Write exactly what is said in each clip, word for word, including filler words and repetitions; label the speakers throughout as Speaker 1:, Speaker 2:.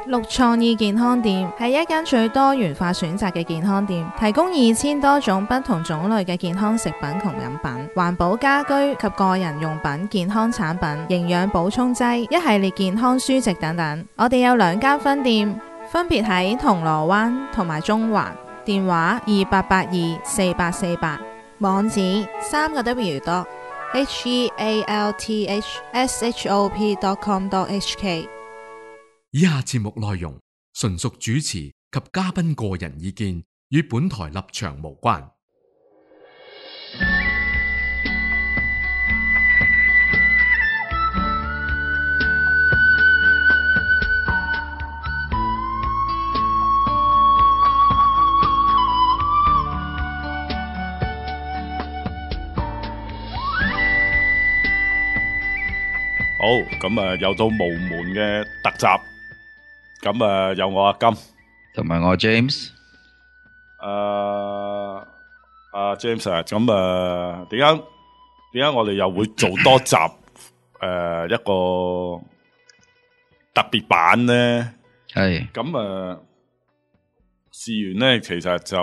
Speaker 1: 綠創意健康店係一間最多元化選擇嘅健康店，提供二千多種不同種類嘅健康食品同飲品、環保家居及個人用品、健康產品、營養補充劑、一系列健康書籍等等。我哋有兩間分店，分別喺銅鑼灣同埋中環，電話二八八二四八四八，網址三個 W 多 H E A L T H S H O P dot com dot H K。
Speaker 2: 以下節目內容純屬主持及嘉賓個人意見，與本台立場無關。
Speaker 3: 好，咁啊，又到無門嘅特集，咁啊，有我阿金，
Speaker 4: 同埋我 James。
Speaker 3: 誒，阿 James 啊，咁啊，點解點解我哋又會做多集誒一個特別版咧？
Speaker 4: 係
Speaker 3: 咁啊，事緣咧，其實就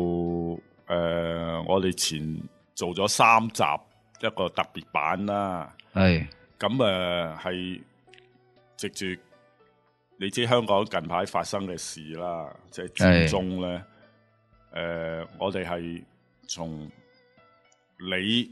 Speaker 3: 誒，我哋前做咗三集一個特別版啦。
Speaker 4: 係。
Speaker 3: 咁誒係藉住你知香港近排發生嘅事啦，即係佔中咧。誒、呃，我哋係從你誒、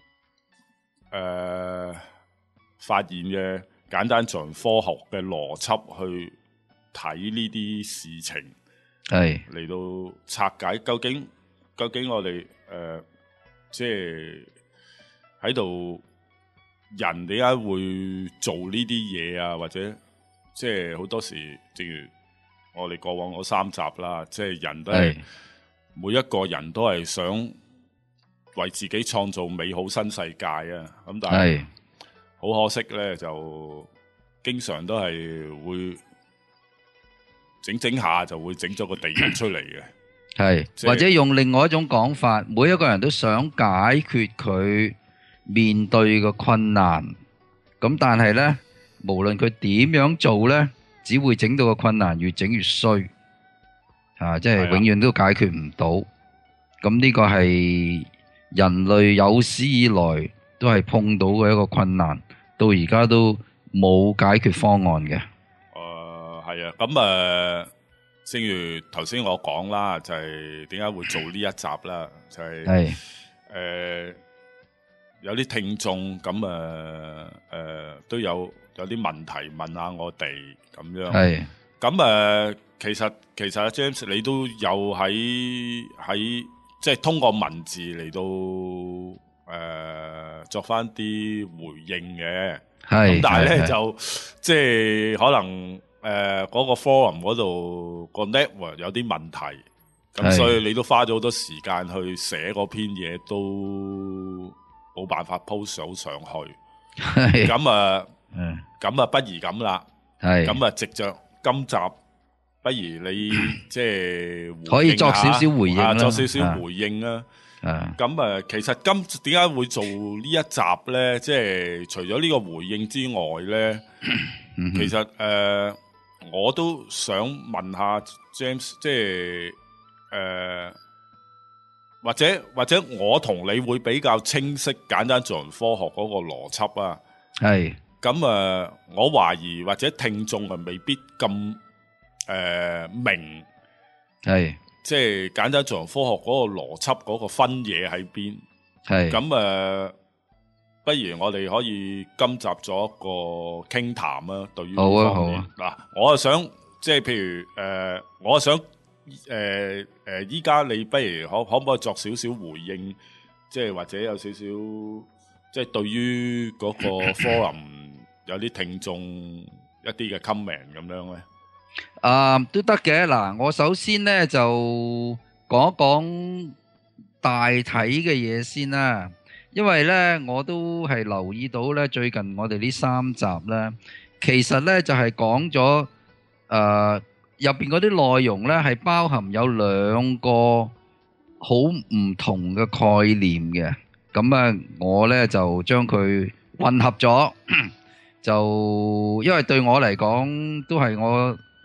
Speaker 3: 呃、發現嘅簡單純科學嘅邏輯去睇呢啲事情，係嚟到拆解究竟究竟我哋誒、呃、即係喺度。人點解會做呢啲嘢啊？或者即係好多時，正如我哋過往嗰三集啦，即係人都係每一個人都係想為自己創造美好新世界啊！咁但係好可惜咧，就經常都係會整整下就會整咗個地獄出嚟嘅。
Speaker 4: 係、就是、或者用另外一種講法，每一個人都想解決佢面對嘅困難，咁但係呢，無論佢點樣做呢，只會整到個困難越整越衰，啊，即係永遠都解決唔到。咁呢個係人類有史以來都係碰到嘅一個困難，到而家都冇解決方案嘅。誒、
Speaker 3: 呃，係啊，咁誒、呃，正如頭先我講啦，就係點解會做呢一集啦，就係、係、誒。呃有啲聽眾咁誒誒都有有啲問題問下我哋咁樣，係咁誒，其實其實阿 James 你都有喺喺即係通過文字嚟到誒、呃、作翻啲回應嘅，係咁但係咧就即係可能誒嗰、呃嗰個 forum 嗰度個 network 有啲問題，咁所以你都花咗好多時間去寫嗰篇嘢都。冇辦法 post 到上去，咁啊，咁啊，不如咁啦，咁啊，藉着今集，不如你即係可以作少少回應啦，作少少回應啦。咁啊，其實今點解會做呢一集咧？即係除咗呢個回應之外咧，其實誒，我都想問下 James，即係誒。或者或者我同你會比較清晰簡單做人科學嗰個邏輯啊，係咁誒，我懷疑或者聽眾啊未必咁誒、呃、明，係即係簡單做人科學嗰個邏輯嗰個分野喺邊，係咁誒，不如我哋可以今集做一個傾談啊，對於呢方面嗱、啊，我係想即係譬如誒、呃，我係想。誒、呃、誒，依家你不如可可唔可以作少少回應，即係或者有少少，即係對於嗰個 forum 有啲聽眾一啲嘅 comment 咁樣咧？啊，都得嘅。嗱，我首先咧就講一講大體嘅嘢先啦，因為咧我都係留意到咧，最近我哋呢三集咧，其實咧就係講咗誒。呃入邊嗰啲內容咧，係包含有兩個好唔同嘅概念嘅。咁啊，我咧就將佢混合咗，就因為對我嚟講，都係我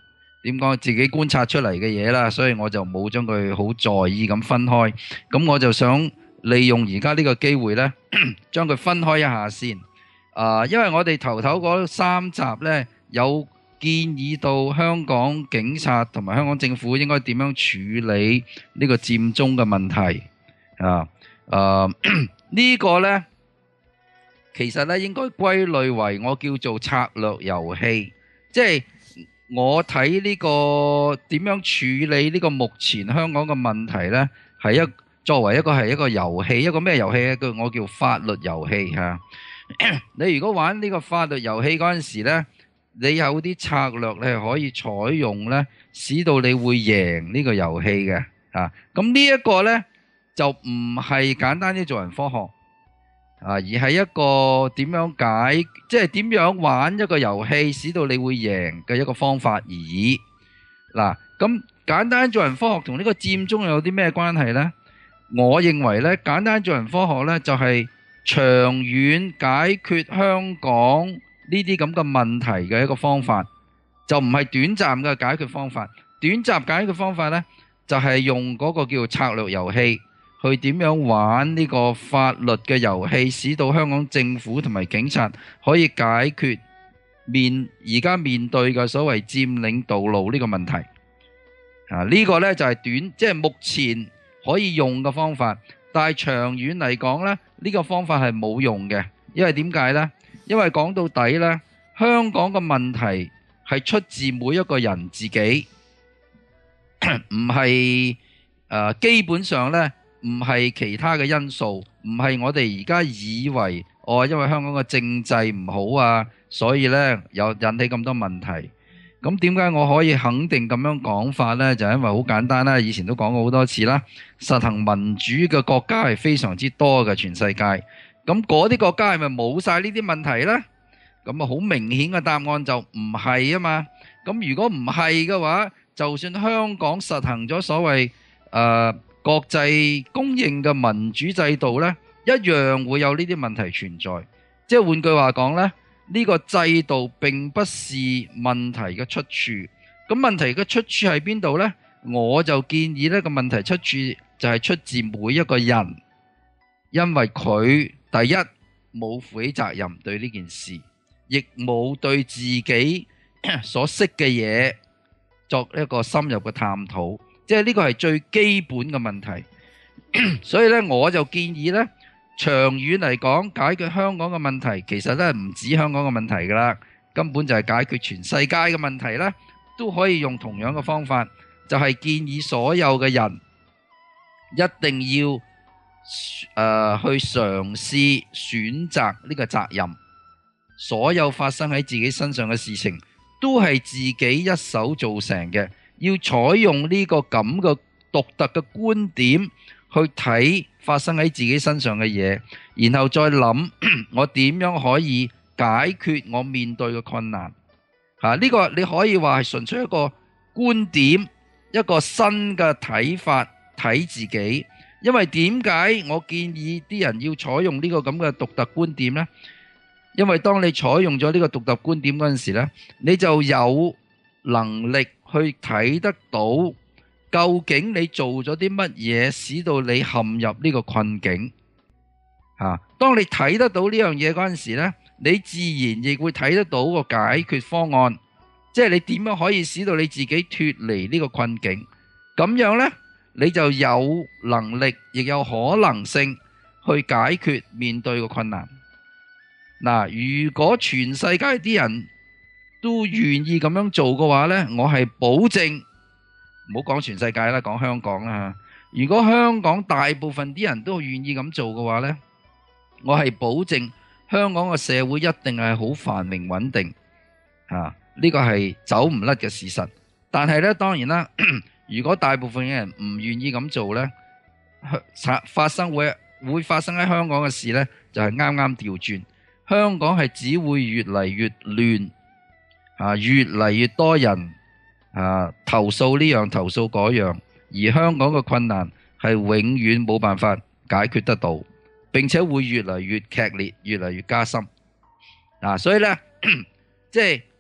Speaker 4: 點講自己觀察出嚟嘅嘢啦，所以我就冇將佢好在意咁分開。咁我就想利用而家呢個機會呢，將佢分開一下先。啊、呃，因為我哋頭頭嗰三集呢，有建議到香港警察同埋香港政府應該點樣處理呢個佔中嘅問題啊。誒呢個呢，其實呢應該歸類為我叫做策略遊戲，即係我睇呢個點樣處理呢個目前香港嘅問題呢，係一作為一個係一個遊戲，一個咩遊戲咧？叫我叫法律遊戲嚇。你如果玩呢個法律遊戲嗰陣時呢，你有啲策略你係可以採用呢，使到你會贏呢個遊戲嘅嚇。咁呢一個呢，就唔係簡單啲做人科學啊，而係一個點樣解，即係點樣玩一個遊戲，使到你會贏嘅一個方法而已。嗱，咁簡單做人科學同呢個佔中有啲咩關係呢？我認為呢，簡單做人科學呢，就係長遠解決香港呢啲咁嘅問題嘅一個方法，就唔係短暫嘅解決方法。短暫解決方法呢，就係用嗰個叫策略遊戲去點樣玩呢個法律嘅遊戲，使到香港政府同埋警察可以解決面而家面對嘅所謂佔領道路呢個問題。啊，呢個呢，就係短，即係目前可以用嘅方法，但係長遠嚟講呢，呢個方法係冇用嘅。因為點解呢？因為講到底呢，香港嘅問題係出自每一個人自己，唔係誒基本上呢，唔係其他嘅因素，唔係我哋而家以為哦，因為香港嘅政制唔好啊，所以呢有引起咁多問題。咁點解我可以肯定咁樣講法呢？就因為好簡單啦，以前都講過好多次啦。實行民主嘅國家係非常之多嘅，全世界。咁嗰啲國家係咪冇晒呢啲問題呢？咁啊，好明顯嘅答案就唔係啊嘛。咁如果唔係嘅話，就算香港實行咗所謂誒、呃、國際公認嘅民主制度呢，一樣會有呢啲問題存在。即係換句話講呢，呢個制度並不是問題嘅出處。咁問題嘅出處喺邊度呢？我就建議呢個問題出處就係出自每一個人，因為佢第一冇負起責任對呢件事，亦冇對自己所識嘅嘢作一個深入嘅探討。即係呢個係最基本嘅問題。所以呢，我就建議呢，長遠嚟講，解決香港嘅問題，其實咧唔止香港嘅問題噶啦，根本就係解決全世界嘅問題咧，都可以用同樣嘅方法，就係建議所有嘅人一定要誒、呃、去嘗試選擇呢個責任。所有發生喺自己身上嘅事情，都係自己一手造成嘅，要採用呢個咁嘅獨特嘅觀點去睇發生喺自己身上嘅嘢，然後再諗我點樣可以解決我面對嘅困難。吓、啊，呢、這個你可以話係純粹一個觀點，一個新嘅睇法睇自己。因為點解我建議啲人要採用呢個咁嘅獨特觀點呢？因為當你採用咗呢個獨特觀點嗰陣時呢，你就有能力去睇得到究竟你做咗啲乜嘢，使到你陷入呢個困境。啊，當你睇得到呢樣嘢嗰陣時呢，你自然亦會睇得到個解決方案，即係你點樣可以使到你自己脫離呢個困境。咁樣呢，你就有能力，亦有可能性去解決面對個困難。嗱，如果全世界啲人都願意咁樣做嘅話呢，我係保證，唔好講全世界啦，講香港啦。如果香港大部分啲人都願意咁做嘅話呢，我係保證香港嘅社會一定係好繁榮穩定。啊，呢個係走唔甩嘅事實。但係呢，當然啦，如果大部分嘅人唔願意咁做呢，發生會會發生喺香港嘅事呢，就係啱啱調轉。香港係只會越嚟越亂，啊，越嚟越多人啊投訴呢樣投訴嗰樣，而香港嘅困難係永遠冇辦法解決得到，並且會越嚟越劇烈，越嚟越加深。啊，所以呢，即係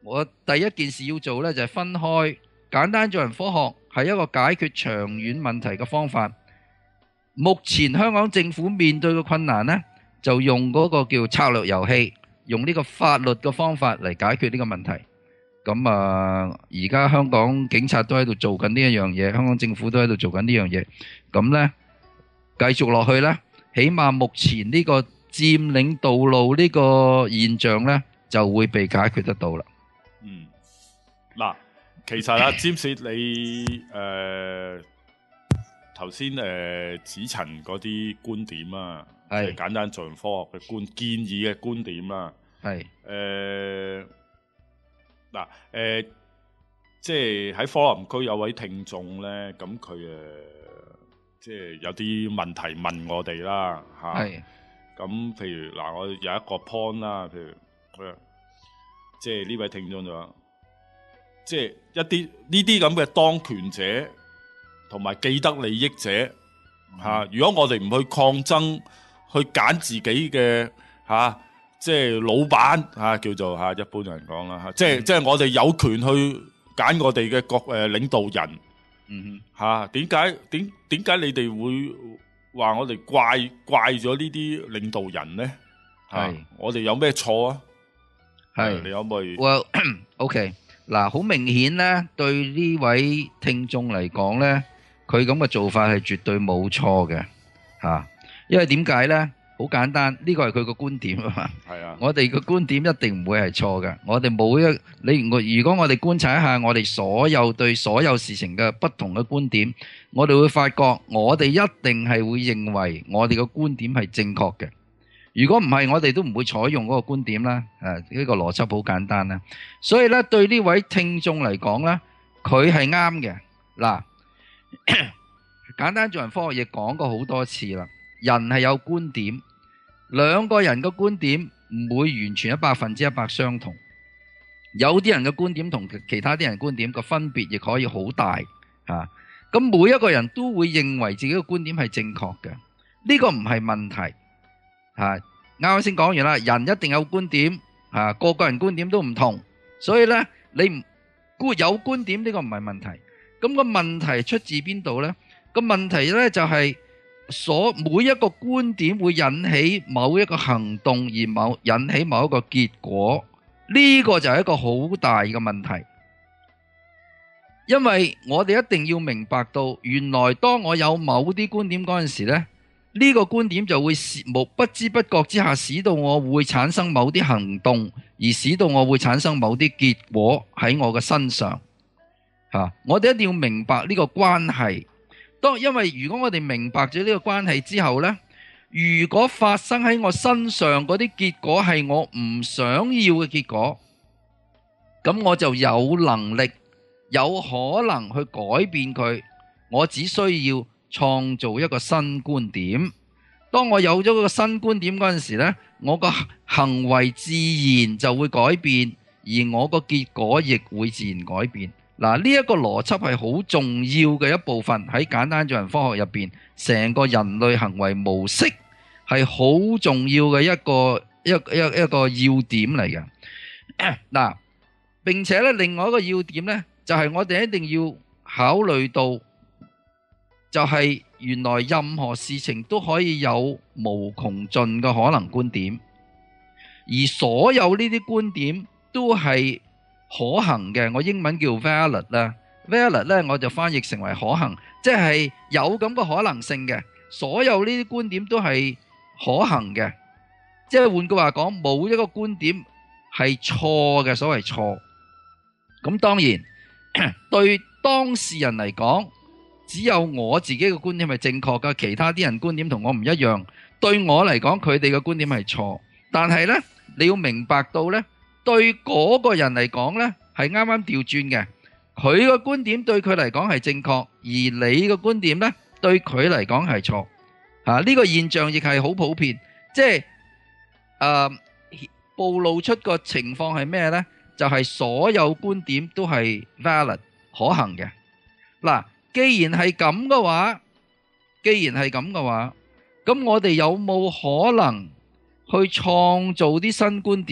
Speaker 4: 我第一件事要做呢，就係分開簡單做人科學係一個解決長遠問題嘅方法。目前香港政府面對嘅困難呢，就用嗰個叫策略遊戲，用呢個法律嘅方法嚟解決呢個問題。咁啊，而家香港警察都喺度做緊呢一樣嘢，香港政府都喺度做緊呢樣嘢。咁呢，繼續落去呢，起碼目前呢個佔領道路呢個現象呢，就會被解決得到啦。
Speaker 3: 嗯，嗱，其實啊，詹士你誒頭先誒子陳嗰啲觀點啊，係簡單做人科學嘅觀建議嘅觀點啊，係誒嗱誒，即係喺科林區有位聽眾咧，咁佢誒即係有啲問題問我哋啦嚇，係咁譬如嗱，我有一個 point 啦，譬如佢。即係呢位聽眾就話，即係一啲呢啲咁嘅當權者同埋既得利益者嚇、啊，如果我哋唔去抗爭，去揀自己嘅嚇、啊，即係老闆嚇、啊、叫做嚇、啊，一般人講啦嚇，即係、嗯、即係我哋有權去揀我哋嘅國誒領導人，嗯嚇，點解點點解你哋會話我哋怪怪咗呢啲領導人咧？係、啊、我哋有咩錯啊？係，你可唔可以
Speaker 4: ？Well, OK， 嗱，好明顯咧，對呢位聽眾嚟講咧，佢咁嘅做法係絕對冇錯嘅，嚇。因為點解咧？好簡單，呢個係佢個觀點啊嘛。係啊。我哋個觀點一定唔會係錯嘅。我哋冇一你我，如果我哋觀察一下我哋所有對所有事情嘅不同嘅觀點，我哋會發覺我哋一定係會認為我哋嘅觀點係正確嘅。如果唔係，我哋都唔會採用嗰個觀點啦。誒，呢個邏輯好簡單啦。所以咧，對呢位聽眾嚟講咧，佢係啱嘅。嗱，簡單做人科學亦講過好多次啦。人係有觀點，兩個人嘅觀點唔會完全一百分之一百相同。有啲人嘅觀點同其他啲人觀點個分別亦可以好大嚇。咁每一個人都會認為自己嘅觀點係正確嘅，呢個唔係問題。吓，啱啱先講完啦，人一定有觀點，吓，個個人觀點都唔同，所以咧你唔觀有觀點呢個唔係問題。咁個問題出自邊度咧？個問題咧就係所每一個觀點會引起某一個行動，而某引起某一個結果，呢個就係一個好大嘅問題。因為我哋一定要明白到，原來當我有某啲觀點嗰陣時咧。呢個觀點就會使無不知不覺之下，使到我會產生某啲行動，而使到我會產生某啲結果喺我嘅身上。吓，我哋一定要明白呢個關係。當因為如果我哋明白咗呢個關係之後呢，如果發生喺我身上嗰啲結果係我唔想要嘅結果，咁我就有能力、有可能去改變佢。我只需要創造一個新觀點。當我有咗個新觀點嗰陣時呢，我個行為自然就會改變，而我個結果亦會自然改變。嗱，呢一個邏輯係好重要嘅一部分，喺簡單做人科學入邊，成個人類行為模式係好重要嘅一個一一一個要點嚟嘅。嗱，並且咧，另外一個要點呢，就係我哋一定要考慮到。就係原來任何事情都可以有無窮盡嘅可能觀點，而所有呢啲觀點都係可行嘅。我英文叫 valid 啦 ，valid 咧我就翻譯成為可行，即係有咁嘅可能性嘅。所有呢啲觀點都係可行嘅，即係換句話講，冇一個觀點係錯嘅。所謂錯，咁當然對當事人嚟講。只有我自己嘅觀點係正確㗎，其他啲人觀點同我唔一樣。對我嚟講，佢哋嘅觀點係錯。但係呢，你要明白到呢，對嗰個人嚟講呢，係啱啱調轉嘅。佢嘅觀點對佢嚟講係正確，而你嘅觀點呢，對佢嚟講係錯。嚇，呢個現象亦係好普遍，即係誒暴露出個情況係咩呢？就係所有觀點都係 valid 可行嘅。嗱。既然係咁嘅話，既然係咁嘅話，咁我哋有冇可能去創造啲新觀點，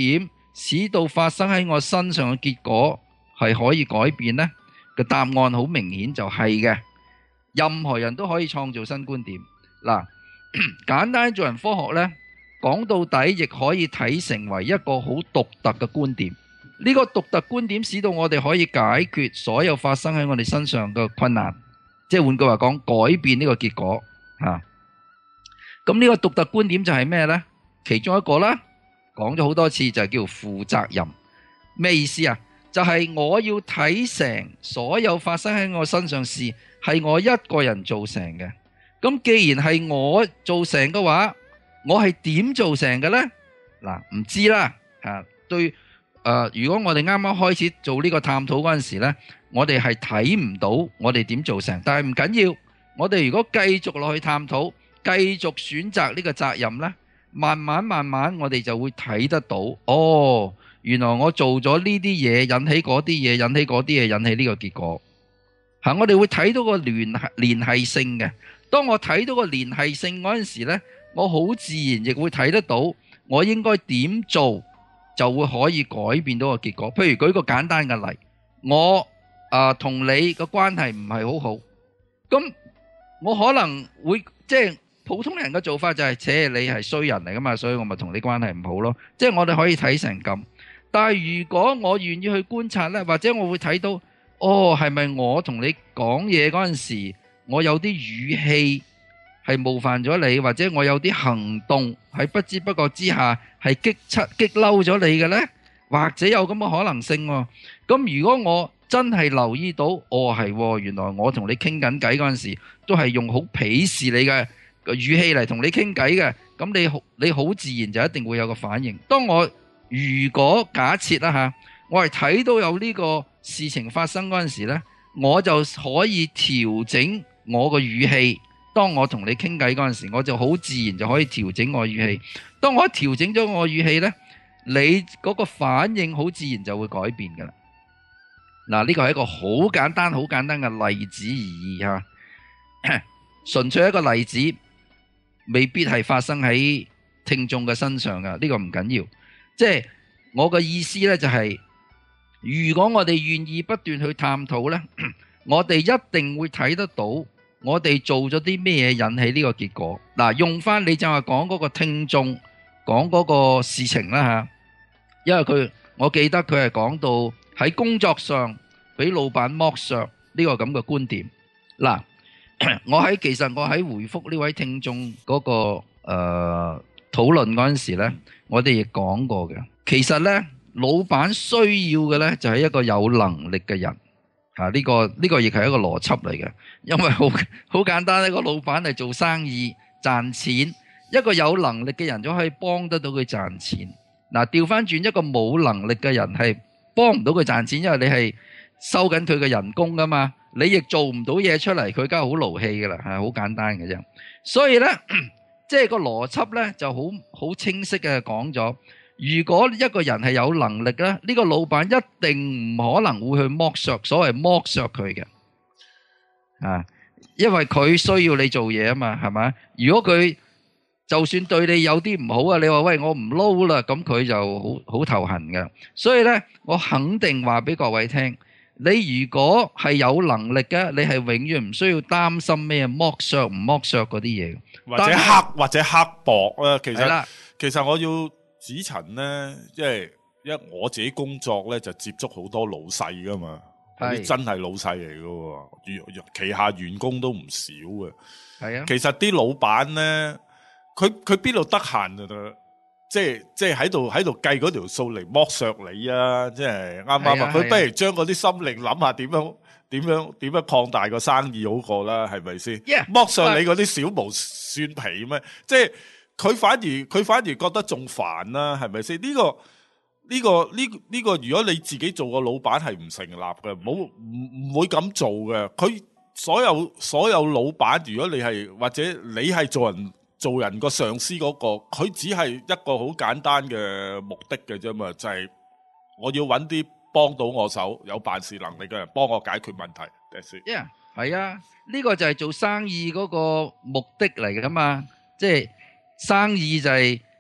Speaker 4: 使到發生喺我身上嘅結果係可以改變呢？個答案好明顯就係嘅，任何人都可以創造新觀點。嗱，簡單做人科學呢，講到底亦可以睇成為一個好獨特嘅觀點。呢個獨特觀點使到我哋可以解決所有發生喺我哋身上嘅困難，即係換句話講，改變呢個結果嚇。咁呢個獨特觀點就係咩呢？其中一個啦，講咗好多次就係叫負責任。咩意思啊？就係我要睇成所有發生喺我身上事係我一個人造成嘅。咁既然係我造成嘅話，我係點造成嘅呢？嗱，唔知啦嚇。對，誒，如果我哋啱啱開始做呢個探討嗰陣時呢，我哋係睇唔到我哋點造成，但係唔緊要。我哋如果繼續落去探討，繼續選擇呢個責任呢，慢慢慢慢我哋就會睇得到，哦，原來我做咗呢啲嘢，引起嗰啲嘢，引起嗰啲嘢，引起呢個結果。嚇，我哋會睇到個聯繫聯繫性嘅。當我睇到個聯繫性嗰陣時呢，我好自然亦會睇得到，我應該點做就會可以改變到個結果。譬如舉個簡單嘅例，我啊同你個關係唔係好好，咁我可能會即係普通人嘅做法就係，切，你係衰人嚟噶嘛，所以我咪同你關係唔好咯。即係我哋可以睇成咁。但係如果我願意去觀察呢，或者我會睇到，哦，係咪我同你講嘢嗰陣時，我有啲語氣係冒犯咗你，或者我有啲行動喺不知不覺之下係激出激嬲咗你嘅呢？或者有咁嘅可能性喎。咁如果我真係留意到，哦係，原來我同你傾緊偈嗰陣時，都係用好鄙視你嘅語氣嚟同你傾偈嘅，咁你好你好自然就一定會有個反應。當我如果假設啦嚇，我係睇到有呢個事情發生嗰陣時呢，我就可以調整我個語氣。當我同你傾偈嗰陣時，我就好自然就可以調整我語氣。當我一調整咗我語氣呢，你嗰個反應好自然就會改變㗎啦。嗱，呢個係一個好簡單、好簡單嘅例子而已嚇，純粹一個例子，未必係發生喺聽眾嘅身上㗎。呢個唔緊要，即係我嘅意思呢，就係如果我哋願意不斷去探討呢，我哋一定會睇得到我哋做咗啲咩嘢引起呢個結果。嗱，用翻你就係講嗰個聽眾講嗰個事情啦嚇，因為佢我記得佢係講到喺工作上俾老闆剝削呢個咁嘅觀點。嗱，我喺其實我喺回覆呢位聽眾嗰個誒討論嗰陣時咧，我哋亦講過嘅。其實咧，老闆需要嘅咧就係一個有能力嘅人嚇。呢個呢個亦係一個邏輯嚟嘅，因為好好簡單，一個老闆係做生意賺錢，一個有能力嘅人就可以幫得到佢賺錢。嗱，調翻轉一個冇能力嘅人係幫唔到佢賺錢，因為你係收緊佢嘅人工噶嘛，你亦做唔到嘢出嚟，佢梗係好勞氣噶啦，係好簡單嘅啫。所以呢，即係個邏輯呢就好好清晰嘅講咗，如果一個人係有能力呢，呢個老闆一定唔可能會去剝削，所謂剝削佢嘅，啊，因為佢需要你做嘢啊嘛，係咪？如果佢就算對你有啲唔好啊，你話喂我唔撈啦，咁佢就好好頭痕嘅。所以呢，我肯定話俾各位聽，你如果係有能力嘅，你係永遠唔需要擔心咩剝削唔剝削嗰啲嘢，
Speaker 3: 或者刻或者刻薄啦。其實
Speaker 4: 啦
Speaker 3: 其實我要指陳呢，即係因為我自己工作呢，就接觸好多老細噶嘛，啲真係老細嚟噶，旗下員工都唔少嘅。係啊，其實啲老闆呢。佢佢邊度得閒啊？即係即係喺度喺度計嗰條數嚟剝削你啊！即係啱啱啊！佢不如將嗰啲心力諗下點樣點樣點樣擴大個生意好過啦，係咪先？剝削你嗰啲小毛蒜皮咩？即係佢反而佢反而覺得仲煩啦，係咪先？呢個呢個呢呢個，如果你自己做個老闆係唔成立嘅，唔好唔唔會咁做嘅。佢所有所有老闆，如果你係或者你係做人。做人個上司嗰個，佢只係一個好簡單嘅目的嘅啫嘛，就係我要揾啲幫到我手、有辦事能力嘅人幫我解決問題。
Speaker 4: Yeah， 係啊，呢個就係做生意嗰個目的嚟㗎嘛，即係生意就係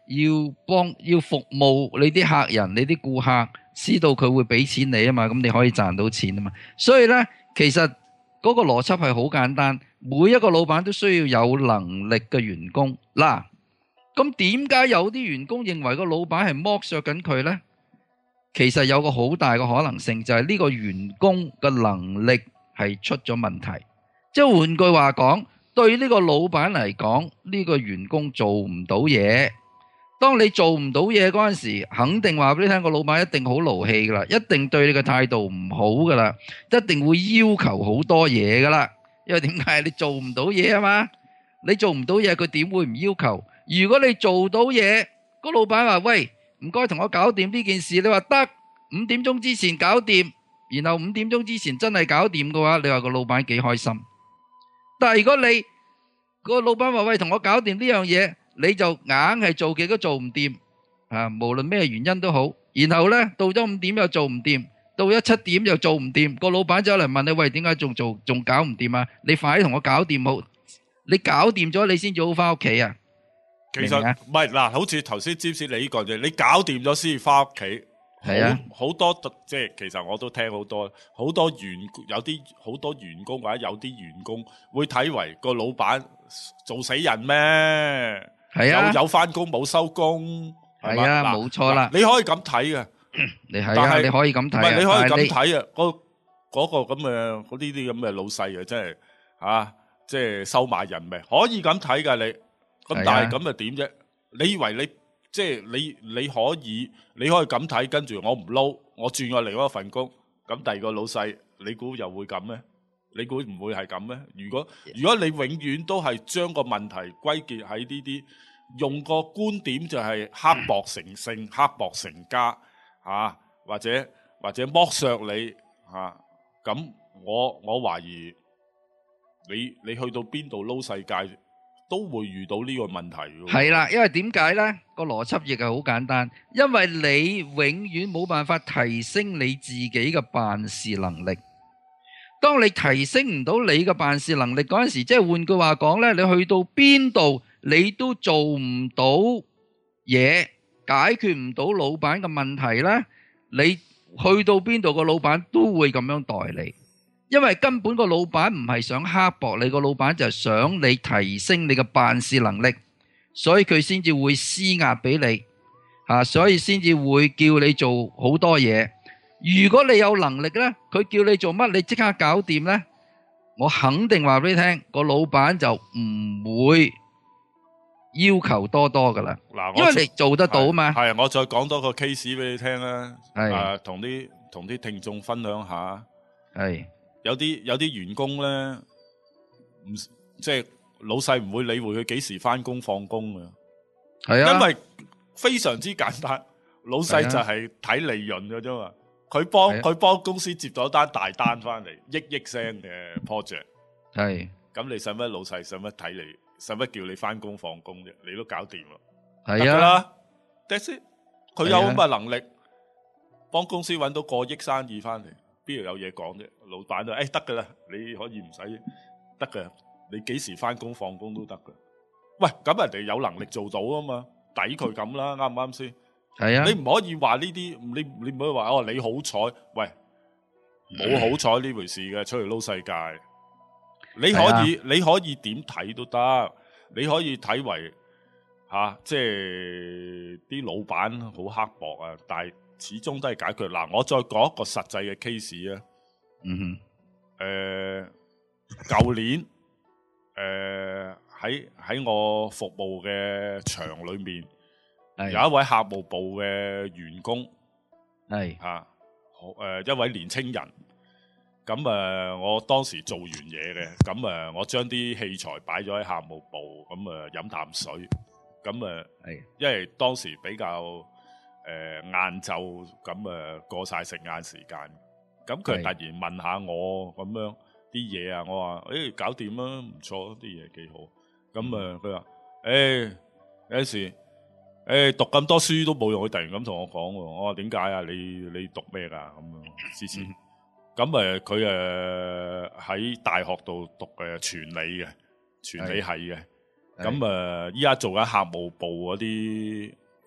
Speaker 4: 要幫要服務你啲客人，你啲顧客，知道佢會俾錢你啊嘛，咁你可以賺到錢啊嘛。所以咧，其實嗰個邏輯係好簡單，每一個老闆都需要有能力嘅員工。嗱，咁點解有啲員工認為個老闆係剝削緊佢咧？其實有個好大嘅可能性，就係呢個員工嘅能力係出咗問題。即係換句話講，對呢個老闆嚟講，呢個員工做唔到嘢。當你做唔到嘢嗰陣時，肯定話俾你聽，個老闆一定好勞氣噶啦，一定對你嘅態度唔好噶啦，一定會要求好多嘢噶啦。因為點解？你做唔到嘢啊嘛，你做唔到嘢，佢點會唔要求？如果你做到嘢，個老闆話喂，唔該同我搞掂呢件事，你話得，五點鐘之前搞掂，然後五點鐘之前真係搞掂嘅話，你話個老闆幾開心？但係如果你個老闆話喂，同我搞掂呢樣嘢，你就硬係做極都做唔掂啊！無論咩原因都好，然後呢，到咗五點又做唔掂，到咗七點又做唔掂，個老闆走嚟問你喂，點解仲做仲搞唔掂啊？你快啲同我搞掂好，你搞掂咗你先至好翻屋企啊！
Speaker 3: 其實唔係嗱，好似頭先占士你呢個啫，你搞掂咗先翻屋企。係啊，好多即係其實我都聽好多，好多員有啲好多員工或者有啲員工會睇為個老闆做死人咩？係啊，有有翻工冇收工，係啊，冇錯啦。你可以咁睇嘅，你係啊，你可以咁睇，唔係你可以咁睇啊。嗰嗰個咁嘅嗰啲啲咁嘅老細啊，真係啊，即係收買人命，可以咁睇噶你。咁但係咁又點啫？你以為你？即係你你可以你可以咁睇，跟住我唔撈，我轉過另外一份工，咁第二個老細，你估又會咁咩？你估唔會係咁咩？如果如果你永遠都係將個問題歸結喺呢啲，用個觀點就係刻薄成性、刻薄成家啊，或者或者剝削你啊，咁我我懷疑你你去到邊度撈世界，都會遇到呢個問題嘅。係啦，因為點解呢？個邏輯亦係好簡單，因為你永遠冇辦法提升你自己嘅辦事能力。當你提升唔到你嘅辦事能力嗰陣時，即係換句話講呢，你去到邊度你都做唔到嘢，解決唔到老闆嘅問題呢，你去到邊度個老闆都會咁樣待你。因為根本個老闆唔係想刻薄你，個老闆就係想你提升你嘅辦事能力，所以佢先至會施壓俾你，啊，所以先至會叫你做好多嘢。如果你有能力呢，佢叫你做乜，你即刻搞掂呢，我肯定話俾你聽，個老闆就唔會要求多多噶啦。嗱，因為你做得到嘛。係，我再講多個 case 俾你聽啦。係，啊，同啲同啲聽眾分享下。係。有啲有啲員工咧，唔即係老細唔會理會佢幾時翻工放工嘅，係啊，因為非常之簡單，老細就係睇利潤嘅啫嘛。佢幫佢幫公司接咗單大單翻嚟，億億聲嘅 project， 係咁你使乜老細使乜睇你，使乜叫你翻工放工啫？你都搞掂咯，係啊 ，that's it，佢有咁嘅能力，幫公司搵到個億生意翻嚟。邊度有嘢講啫？老闆就誒得噶啦，你可以唔使得噶，你幾時翻工放工都得噶。喂，咁人哋有能力做到啊嘛，抵佢咁啦，啱唔啱先？係啊，你唔可以話呢啲，你你唔可以話哦，你好彩，喂，冇好彩呢回事嘅，出去撈世界。你可以、啊、你可以點睇都得，你可以睇為吓、啊，即係啲老闆好刻薄啊，但係。始終都係解決嗱，我再講一個實際嘅 case 啊。嗯哼，誒、呃，舊年誒喺喺我服務嘅場裏面，有一位客務部嘅員工係嚇，誒、啊、一位年青人。咁誒、呃，我當時做完嘢嘅，咁誒、呃，我將啲器材擺咗喺客務部，咁誒飲啖水，咁誒係，因為當時比較。誒晏晝咁誒過晒食晏時間，咁佢突然問下我咁樣啲嘢啊，我話誒、欸、搞掂啦，唔錯，啲嘢幾好。咁誒佢話誒有時誒、欸、讀咁多書都冇用，佢突然咁同我講喎。我話點解啊？你你讀咩㗎？咁樣之前咁誒佢誒喺大學度讀嘅傳理嘅傳理系嘅，咁誒依家做緊客務部嗰啲。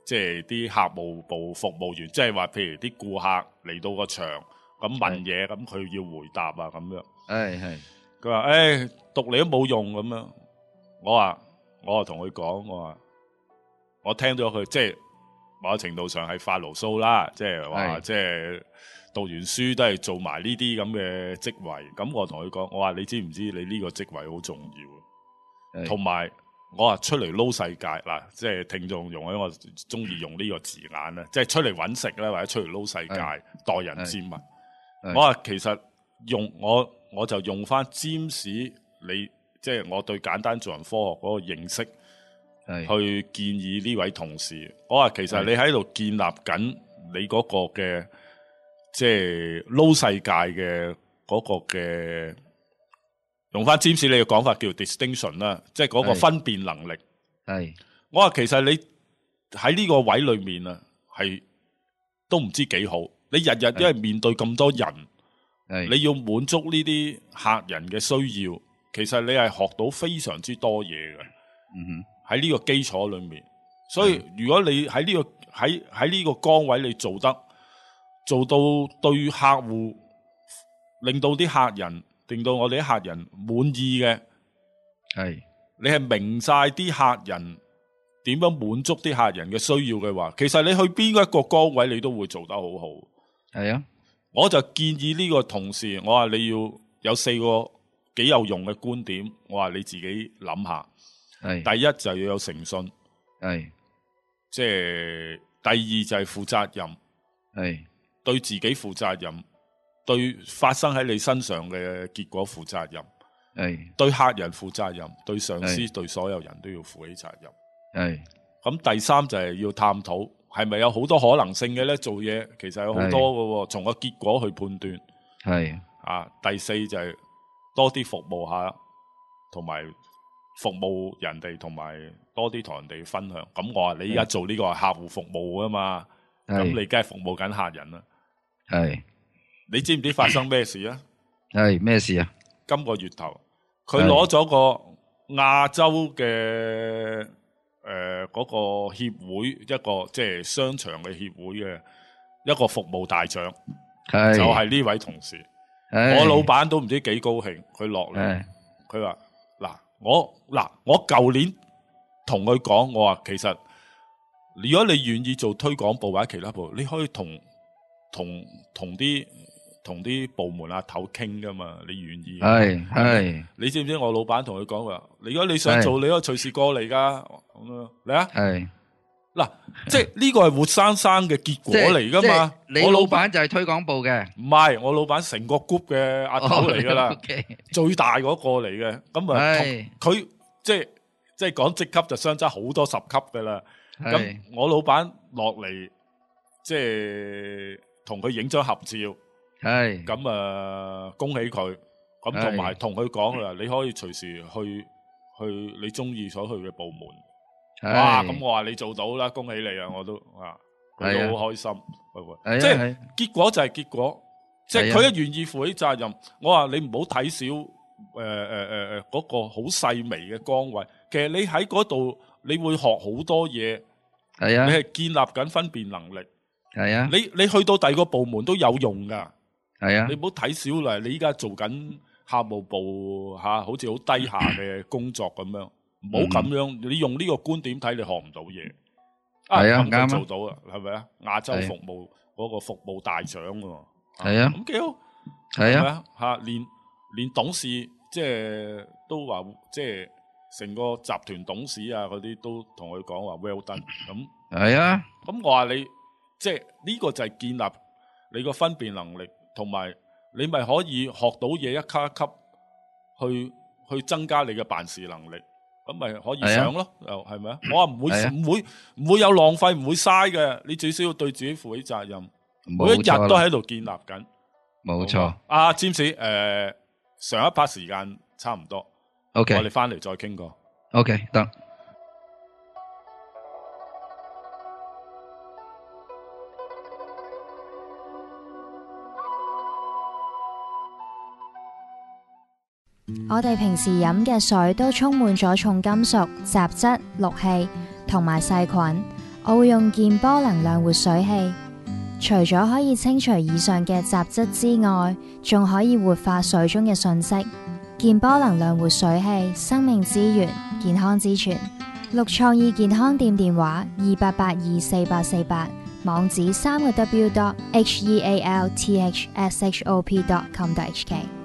Speaker 3: 即係啲客務部服務員，即係話譬如啲顧客嚟到個場咁問嘢，咁佢要回答啊咁樣。
Speaker 4: 係係，
Speaker 3: 佢話誒讀嚟都冇用咁樣。我話我話同佢講，我話我聽咗佢即係某程度上係發牢騷啦，即係話即係讀完書都係做埋呢啲咁嘅職位。咁我同佢講，我話你知唔知你呢個職位好重要？同埋我話出嚟撈世界嗱，即係聽眾容許我中意用呢個字眼啦，即係出嚟揾食咧，或者出嚟撈世界，待人接物。我話其實用我我就用翻占士你即係我對簡單做人科學嗰個認識，去建議呢位同事。我話其實你喺度建立緊你嗰個嘅即係撈世界嘅嗰個嘅。用翻占士你嘅講法叫 distinction 啦，即係嗰個分辨能力。係，我話其實你喺呢個位裏面啊，係都唔知幾好。你日日因為面對咁多人，你要滿足呢啲客人嘅需要，其實你係學到非常之多嘢嘅。嗯哼，喺呢個基礎裏面，所以如果你喺呢個喺喺呢個崗位你做得做到對客戶，令到啲客人。令到我哋啲客人滿意嘅，係你係明晒啲客人點樣滿足啲客人嘅需要嘅話，其實你去邊一個崗位你都會做得好好。係啊，我就建議呢個同事，我話你要有四個幾有用嘅觀點，我話你自己諗下。係第一就要有誠信，係即係第二就係負責任，係對自己負責任。對發生喺你身上嘅結果負責任，係對客人負責任，對上司對所有人都要負起責任。係咁第三就係要探討係咪有好多可能性嘅咧？做嘢其實有好多嘅，從個結果去判斷。係啊，第四就係多啲服務下，同埋服務人哋，同埋多啲同人哋分享。咁我話你而家做呢個係客戶服務啊嘛，咁你梗係服務緊客人啦。係。你知唔知發生咩事啊？係咩事啊？今個月頭，佢攞咗個亞洲嘅誒嗰個協會一個即係商場嘅協會嘅一個服務大獎，就係呢位同事。我老闆都唔知幾高興，佢落嚟，佢話嗱我嗱我舊年同佢講，我話其實如果你願意做推廣部或者其他部，你可以同同同啲。同啲部門阿頭傾噶嘛，你願意？係係，你知唔知我老闆同佢講話？如果你想做，你可以隨時過嚟噶。咁樣嚟啊！係嗱，即係呢個係活生生嘅結果嚟噶嘛。你老闆就係推廣部嘅，唔係我老闆成個 group 嘅阿頭嚟噶啦，最大嗰個嚟嘅。咁啊，佢即係即係講職級就相差好多十級噶啦。咁我老闆落嚟，即係同佢影張合照。係咁啊！恭喜佢，咁同埋同佢講啦，你可以隨時去去你中意所去嘅部門。哇！咁我話你做到啦，恭喜你啊！我都啊，佢都好開心。即係結果就係結果，即係佢一願意負起責任。我話你唔好睇小誒誒誒誒嗰個好細微嘅崗位，其實你喺嗰度你會學好多嘢。係啊，你係建立緊分辨能力。係啊，你你去到第二個部門都有用噶。係啊，你唔好睇小啦！你依家做緊客務部吓、啊，好似好低下嘅工作咁樣，唔好咁樣。你用呢個觀點睇，你學唔到嘢。係啊，啱啊，做到啊，係咪啊？亞洲服務嗰個服務大獎喎。係啊，咁幾好。係啊，吓連連董事即係都話，即係成個集團董事啊嗰啲都同佢講話 well done。咁係啊，咁我話你即係呢個就係建立你個分辨能力。同埋你咪可以學到嘢一級一級去去增加你嘅辦事能力，咁咪可以上咯，又係咪啊？我話唔會唔會唔會有浪費，唔會嘥嘅。你最少要對自己負起責任，每一日都喺度建立緊。冇錯。阿占士，誒，上一 part 時間差唔多。OK，我哋翻嚟再傾過。OK，得。
Speaker 5: 我哋平時飲嘅水都充滿咗重金屬、雜質、氯氣同埋細菌。 我會用健波能量活水器，除咗可以清除以上嘅雜質之外，仲可以活化水中嘅訊息。健波能量活水器，生命之源，健康之泉。綠創意健康店電話二八八二四八四八，網址三個 w dot h e a l t h s h o p dot com dot h k。